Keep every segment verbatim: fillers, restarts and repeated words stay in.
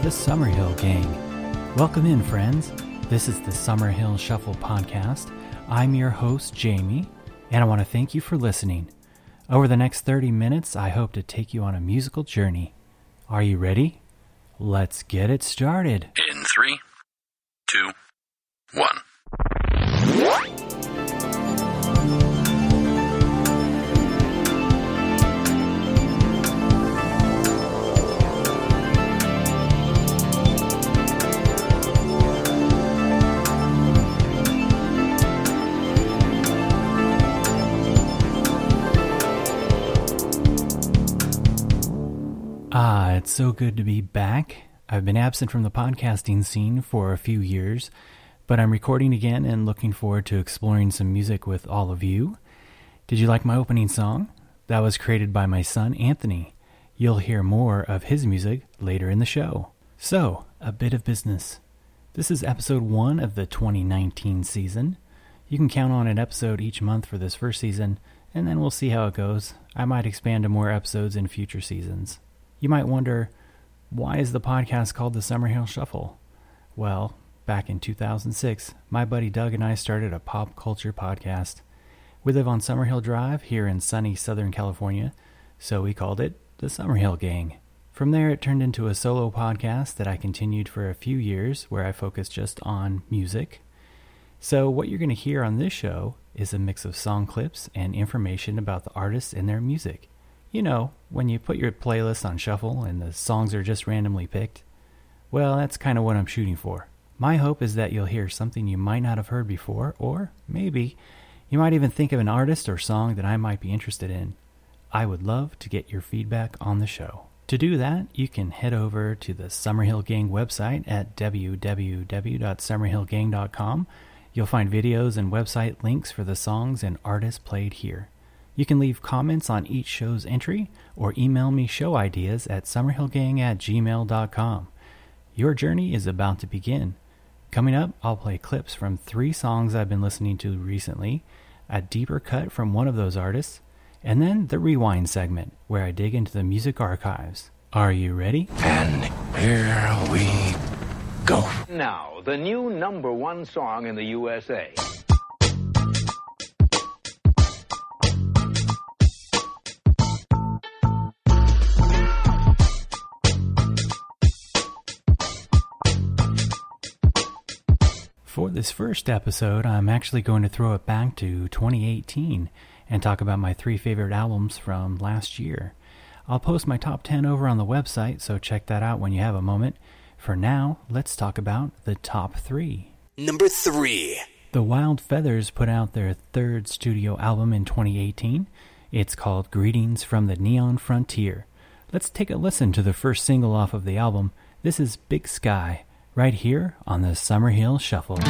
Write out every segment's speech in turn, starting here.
the Summerhill Gang. Welcome in, friends. This is the Summerhill Shuffle podcast. I'm your host, Jamie, and I want to thank you for listening. Over the next thirty minutes, I hope to take you on a musical journey. Are you ready? Let's get it started. In three, two, one. Ah, it's so good to be back. I've been absent from the podcasting scene for a few years, but I'm recording again and looking forward to exploring some music with all of you. Did you like my opening song? That was created by my son, Anthony. You'll hear more of his music later in the show. So, a bit of business. This is episode one of the twenty nineteen season. You can count on an episode each month for this first season, and then we'll see how it goes. I might expand to more episodes in future seasons. You might wonder, why is the podcast called the Summerhill Shuffle? Well, back in two thousand six, my buddy Doug and I started a pop culture podcast. We live on Summerhill Drive here in sunny Southern California, so we called it the Summerhill Gang. From there, it turned into a solo podcast that I continued for a few years where I focused just on music. So what you're going to hear on this show is a mix of song clips and information about the artists and their music. You know, when you put your playlist on shuffle and the songs are just randomly picked. Well, that's kind of what I'm shooting for. My hope is that you'll hear something you might not have heard before, or maybe you might even think of an artist or song that I might be interested in. I would love to get your feedback on the show. To do that, you can head over to the Summerhill Gang website at w w w dot summerhill gang dot com. You'll find videos and website links for the songs and artists played here. You can leave comments on each show's entry or email me show ideas at summerhillgang at gmail dot com. Your journey is about to begin. Coming up, I'll play clips from three songs I've been listening to recently, a deeper cut from one of those artists, and then the rewind segment where I dig into the music archives. Are you ready? And here we go. Now, the new number one song in the U S A. For this first episode, I'm actually going to throw it back to twenty eighteen and talk about my three favorite albums from last year. I'll post my top ten over on the website, so check that out when you have a moment. For now, let's talk about the top three. Number three. The Wild Feathers put out their third studio album in twenty eighteen. It's called Greetings from the Neon Frontier. Let's take a listen to the first single off of the album. This is Big Sky, right here on the Summerhill Shuffle.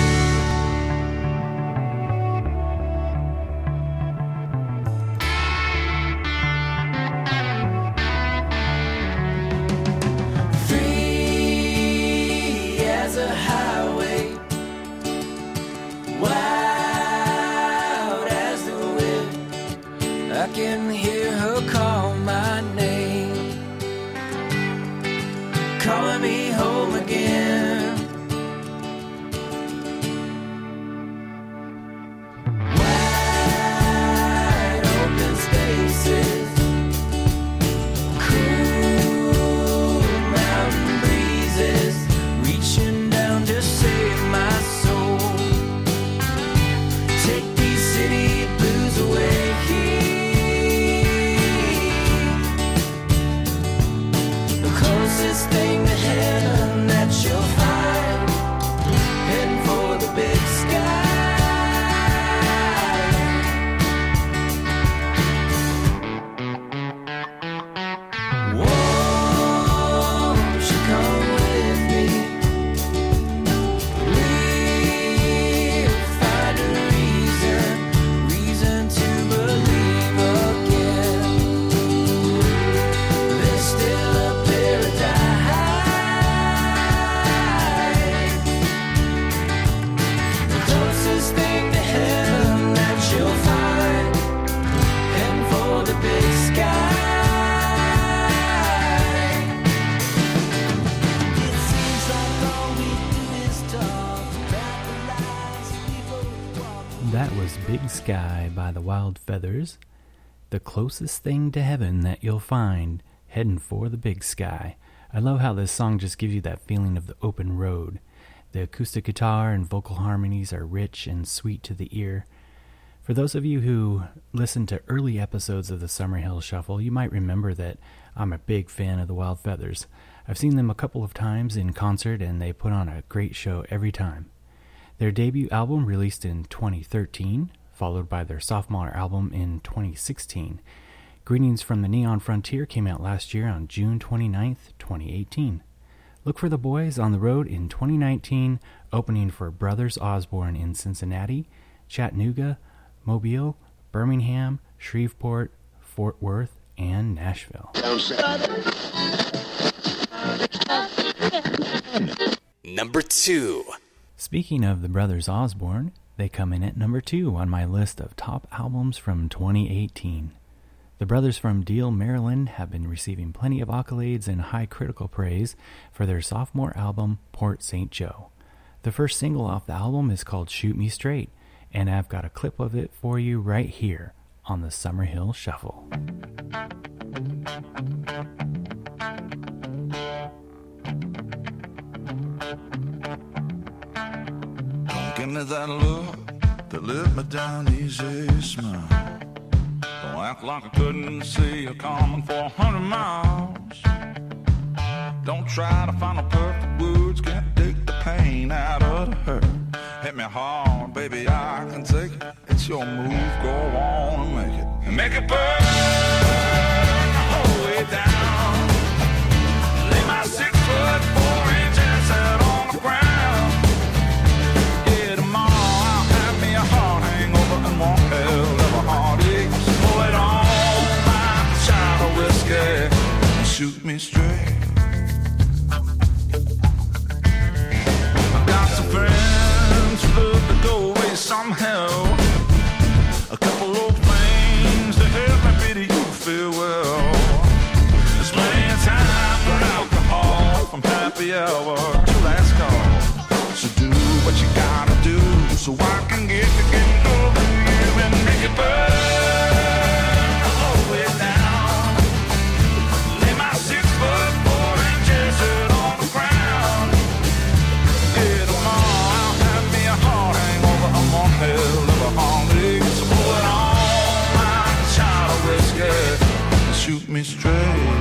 Free as a highway, wild as the wind, I can hear her call my name, calling me home again. That was Big Sky by the Wild Feathers. The closest thing to heaven that you'll find, heading for the big sky. I love how this song just gives you that feeling of the open road. The acoustic guitar and vocal harmonies are rich and sweet to the ear. For those of you who listened to early episodes of the Summerhill Shuffle, you might remember that I'm a big fan of the Wild Feathers. I've seen them a couple of times in concert, and they put on a great show every time. Their debut album released in twenty thirteen, followed by their sophomore album in twenty sixteen. Greetings from the Neon Frontier came out last year on June twenty-ninth, twenty eighteen. Look for the boys on the road in twenty nineteen, opening for Brothers Osborne in Cincinnati, Chattanooga, Mobile, Birmingham, Shreveport, Fort Worth, and Nashville. Number two. Speaking of the Brothers Osborne, they come in at number two on my list of top albums from twenty eighteen. The brothers from Deal, Maryland have been receiving plenty of accolades and high critical praise for their sophomore album, Port Saint Joe. The first single off the album is called Shoot Me Straight, and I've got a clip of it for you right here on the Summerhill Shuffle. Give me that look that let me down easy, smile. Don't act like I couldn't see you coming for a hundred miles. Don't try to find the perfect words, can't take the pain out of the hurt. Hit me hard, baby, I can take it. It's your move, go on and make it. And make it burn the whole way down. Lay my six foot four inches out on the ground. One hell of a heartache, so pull it on like a shot of whiskey and shoot me straight. I've got some friends who love to go away somehow. A couple old things to help me bid you farewell. There's plenty of time for alcohol from happy hour to last call. So do what you gotta do so I can get to getting over you and make it burn the whole way down. Lay my six foot four inches out on the ground. Yeah, tomorrow I'll have me a heart hangover. I'm one hell of a heartache. So pull it on like a shot of whiskey and shoot me straight.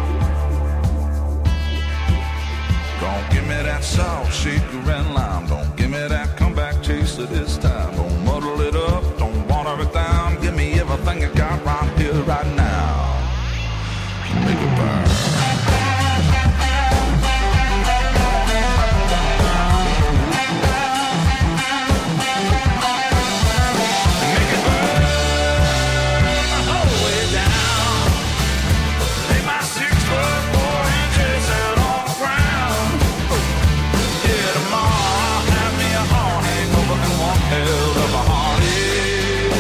Don't give me that salt, shaker and lime. Don't give me that comeback chaser this time. Don't muddle it up, don't water it down. Give me everything you got right here, right now. Make it burn. Make it burn the whole way down. Lay my six foot four inches out on the ground. Yeah, tomorrow I'll have me a heart hangover and one hell of a heartache.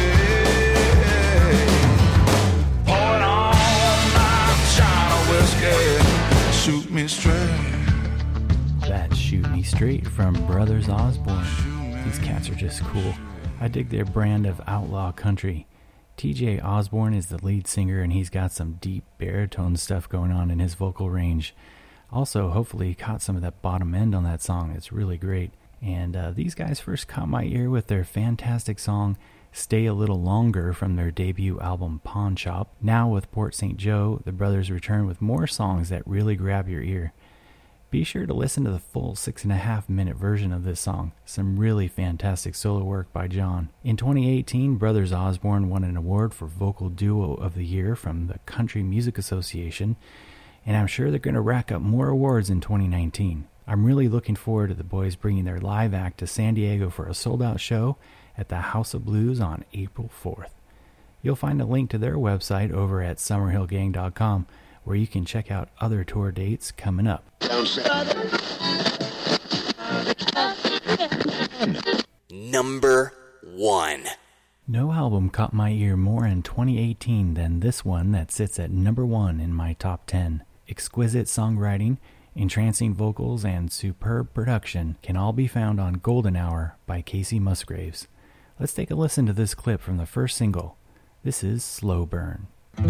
Pour it on like a shot of whiskey. Shoot me straight. That's Shoot Me Straight from Brothers Osborne. These cats are just cool. I dig their brand of outlaw country. T J Osborne is the lead singer, and he's got some deep baritone stuff going on in his vocal range. Also, hopefully he caught some of that bottom end on that song. It's really great. And uh, these guys first caught my ear with their fantastic song Stay a Little Longer from their debut album Pawn Shop. Now with Port Saint Joe, the brothers return with more songs that really grab your ear. Be sure to listen to the full six and a half minute version of this song. Some really fantastic solo work by John. In twenty eighteen, Brothers Osborne won an award for Vocal Duo of the Year from the Country Music Association, and I'm sure they're going to rack up more awards in twenty nineteen. I'm really looking forward to the boys bringing their live act to San Diego for a sold-out show at the House of Blues on April fourth. You'll find a link to their website over at summerhill gang dot com, where you can check out other tour dates coming up. Number one. No album caught my ear more in twenty eighteen than this one that sits at number one in my top ten. Exquisite songwriting, entrancing vocals, and superb production can all be found on Golden Hour by Casey Musgraves. Let's take a listen to this clip from the first single. This is Slow Burn.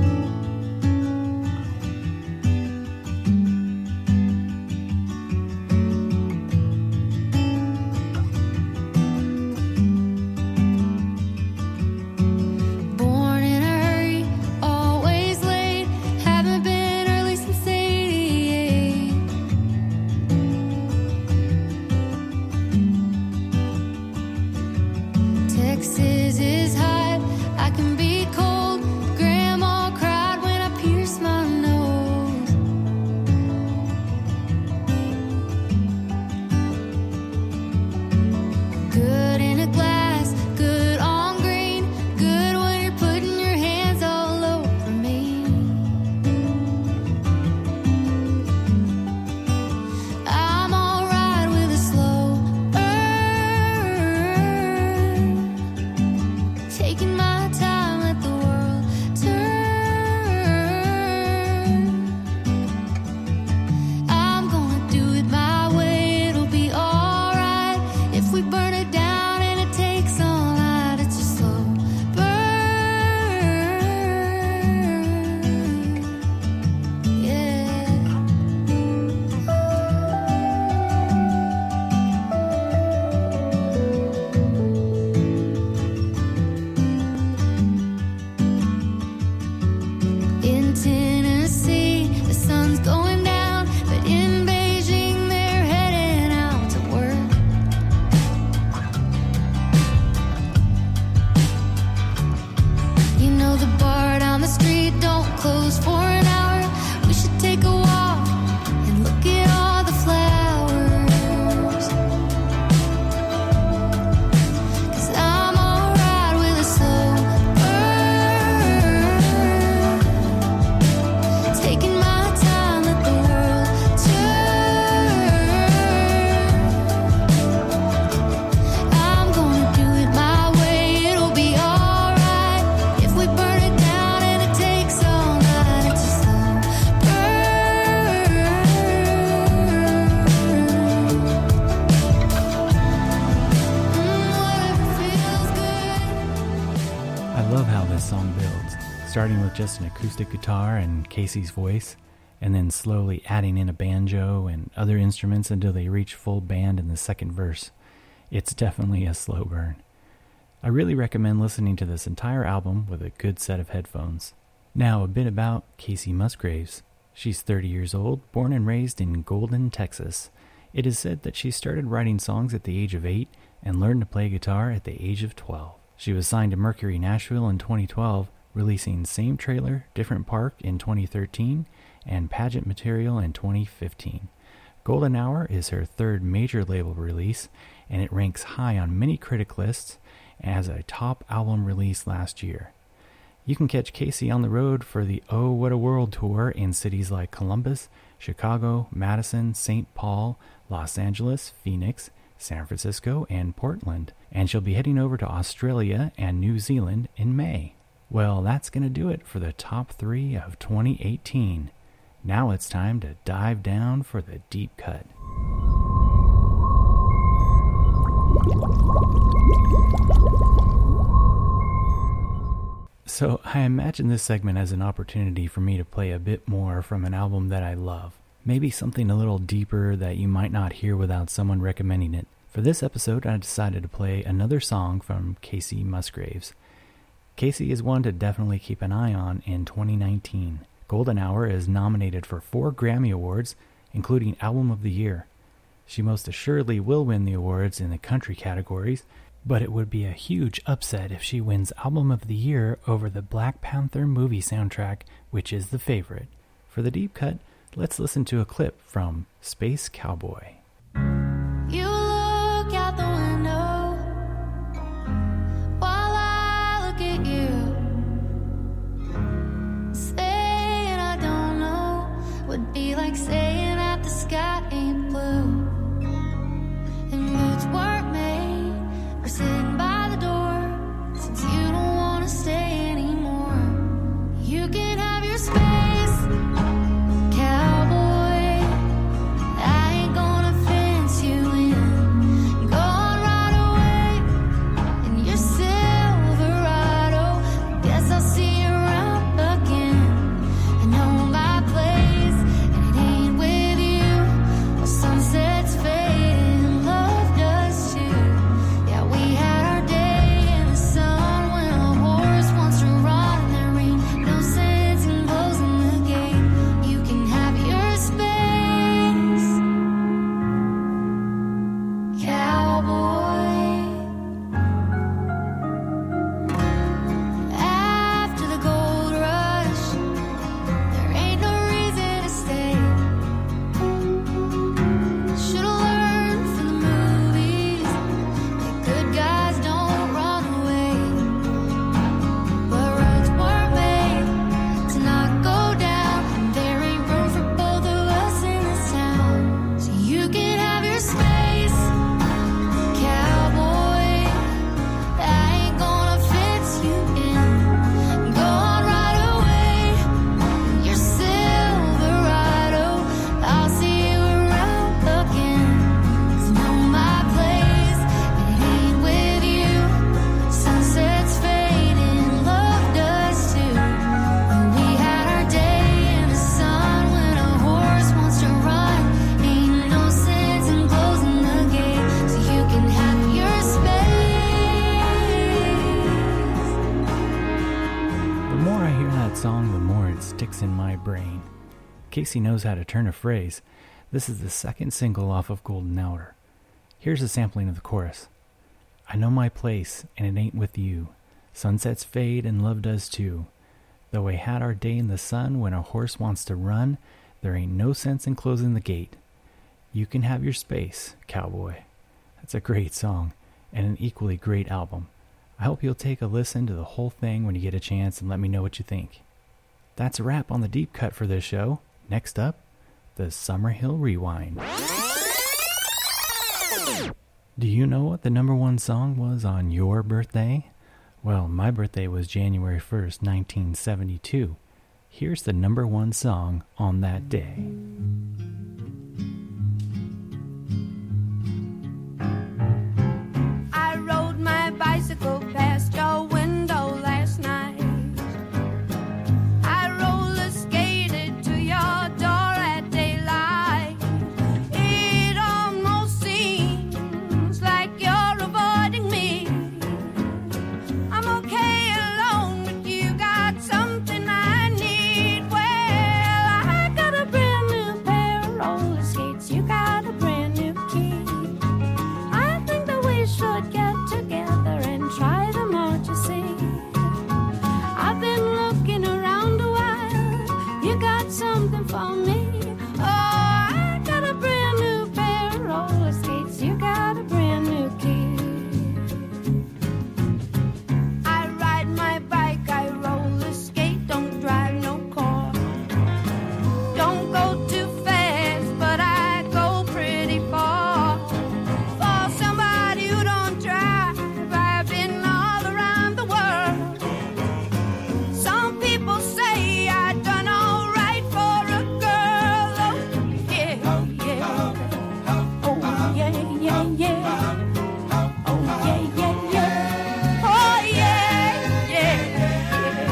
Texas is hot, I can be cold. Grandma cried when I pierced my nose. Good in a glass, good on green. Good when you're putting your hands all over me. I'm alright with a slow burn. Taking my time, let the world turn. I'm gonna do it my way, it'll be alright. If we burn it down and it takes all night, it's a slow burn. Yeah. In Tennessee, the sun's going down, but in Beijing, they're heading out to work. You know the bar down the street don't close for an hour. We should take a walk and look at all the flowers. 'Cause I'm alright with a slow burn. Taking my time, let the world turn. I'm gonna do it my way, it'll be alright. If we burn it down and it takes all night, it's a slow burn. Mm, whatever feels good. I love how this song builds, starting with just an acoustic guitar and Casey's voice, and then slowly adding in a banjo and other instruments until they reach full band in the second verse. It's definitely a slow burn. I really recommend listening to this entire album with a good set of headphones. Now, a bit about Kacey Musgraves. She's thirty years old, born and raised in Golden, Texas. It is said that she started writing songs at the age of eight and learned to play guitar at the age of twelve. She was signed to Mercury Nashville in twenty twelve, releasing Same Trailer, Different Park in twenty thirteen, and Pageant Material in twenty fifteen. Golden Hour is her third major label release, and it ranks high on many critic lists as a top album release last year. You can catch Kacey on the road for the Oh What a World tour in cities like Columbus, Chicago, Madison, Saint Paul, Los Angeles, Phoenix, San Francisco, and Portland. And she'll be heading over to Australia and New Zealand in May. Well, that's going to do it for the top three of twenty eighteen. Now it's time to dive down for the deep cut. So I imagine this segment as an opportunity for me to play a bit more from an album that I love. Maybe something a little deeper that you might not hear without someone recommending it. For this episode, I decided to play another song from Kacey Musgraves. Kacey is one to definitely keep an eye on in twenty nineteen. Golden Hour is nominated for four Grammy Awards, including Album of the Year. She most assuredly will win the awards in the country categories, but it would be a huge upset if she wins Album of the Year over the Black Panther movie soundtrack, which is the favorite. For the deep cut, let's listen to a clip from Space Cowboy. You look out the window while I look at you, saying I don't know would be like saying that the sky ain't blue. And boots weren't made for sitting by the door, since you don't want to stay anymore. You can have your space, cowboy. I ain't gonna After the gold rush, there ain't no reason to stay. Should've learned from the movies that good guys don't run away. But roads weren't made to not go down, and there ain't room for both of us in this town. So you can have your space, cowboy. I ain't gonna fit you in. Go on right away, your Silverado. I'll see you around again. 'Cause I know my place, it ain't with you. Sunsets fade and love does too. And we had our day in the sun when a horse wants to run. Ain't no sense in closing the gate, so you can have your space. The more I hear that song, the more it sticks in my brain. Casey knows how to turn a phrase. This is the second single off of Golden Hour. Here's a sampling of the chorus. I know my place, and it ain't with you. Sunsets fade, and love does too. Though we had our day in the sun, when a horse wants to run, there ain't no sense in closing the gate. You can have your space, cowboy. That's a great song, and an equally great album. I hope you'll take a listen to the whole thing when you get a chance and let me know what you think. That's a wrap on the deep cut for this show. Next up, the Summerhill Rewind. Do you know what the number one song was on your birthday? Well, my birthday was January first, nineteen seventy-two. Here's the number one song on that day. I rode my bicycle past your window last night. I roller skated to your door at daylight. It almost seems like you're avoiding me. I'm okay alone, but you got something I need. Well, I got a brand new pair of roller skates. You got a brand new key. I think that we should get together and try them out, you see. I've been looking around a while. You got something for me. Oh, I got a brand new pair of roller skates. You got a brand new key. I ride my bike, I roller skate, don't drive no car. Don't go too fast, but I go pretty far. For somebody who don't drive, I've been all around the world. Some people say I done all right for a girl. Oh, yeah, yeah. Oh, yeah, yeah, yeah. Oh, yeah, yeah, yeah. Oh, yeah, yeah, yeah.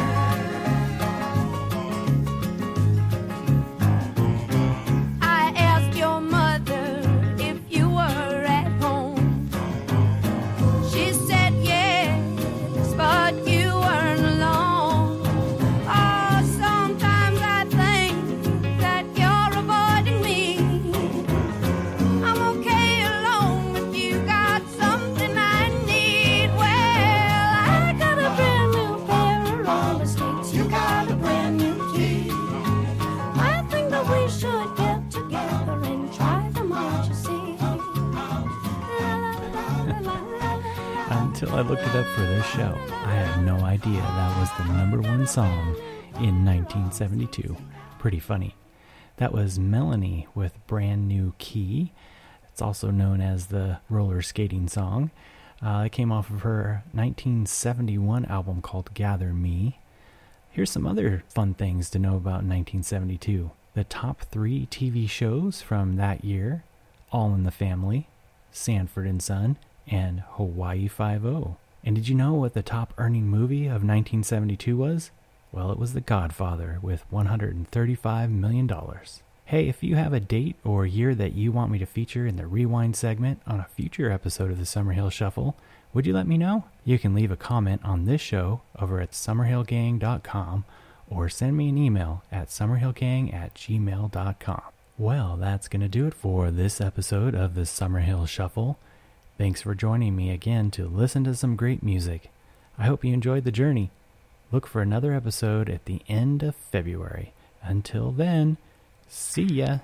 I asked your mother if you were at home. She said yes, but you weren't alone. Oh, sometimes I think that you're avoiding me. I'm okay alone, but you got something I need. Well, I got a brand new pair of roller skates. You got a brand new key. I think that we should get together and try them out, you see. La, la, la, la, la, la. Until I looked it up for this show, I had no idea that was the number one song in nineteen seventy-two. Pretty funny. That was Melanie with Brand New Key. It's also known as the roller skating song. Uh, it came off of her nineteen seventy-one album called Gather Me. Here's some other fun things to know about nineteen seventy-two. The top three T V shows from that year: All in the Family, Sanford and Son, and Hawaii Five-O. And did you know what the top earning movie of nineteen seventy-two was? Well, it was The Godfather with one hundred thirty-five million dollars. Hey, if you have a date or year that you want me to feature in the Rewind segment on a future episode of the Summerhill Shuffle, would you let me know? You can leave a comment on this show over at summerhill gang dot com or send me an email at summerhillgang at gmail dot com. Well, that's going to do it for this episode of the Summerhill Shuffle. Thanks for joining me again to listen to some great music. I hope you enjoyed the journey. Look for another episode at the end of February. Until then, see ya.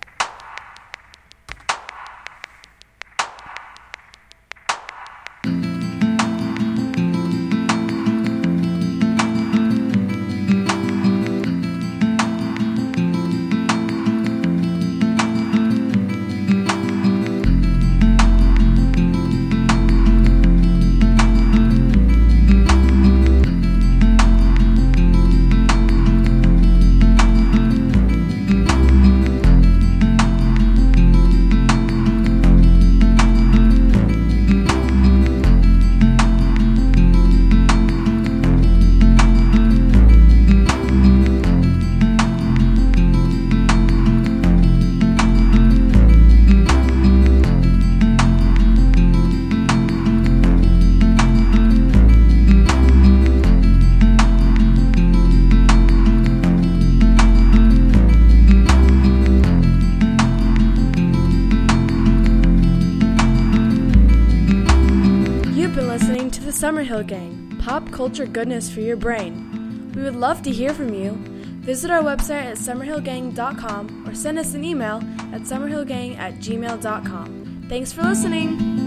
Summerhill Gang, pop culture goodness for your brain. We would love to hear from you. Visit our website at summerhill gang dot com or send us an email at summerhill gang at gmail dot com. Thanks for listening!